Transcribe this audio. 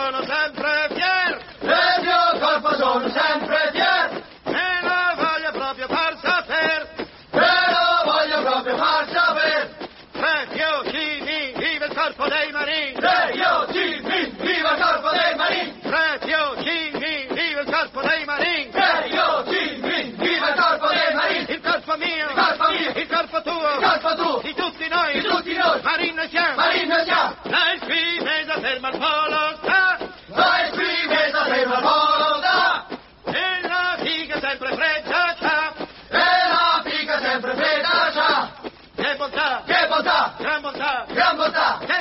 sono sempre fier, del mio corpo sono sempre fier, e lo voglio proprio far saper, e lo voglio proprio far saper. Io ci vive il corpo dei marini, Io ci viva il corpo dei marini, io ci vive il corpo dei marini, io ci viva il corpo dei marini, il corpo mio, il corpo tuo, di tutti noi, marine siamo, la esprimesa per Marpolo sta, la esprimesa per la volontà, e la figa sempre fredda c'ha, e la figa sempre fredda c'ha, che bontà, che bontà, gran bontà, gran bontà,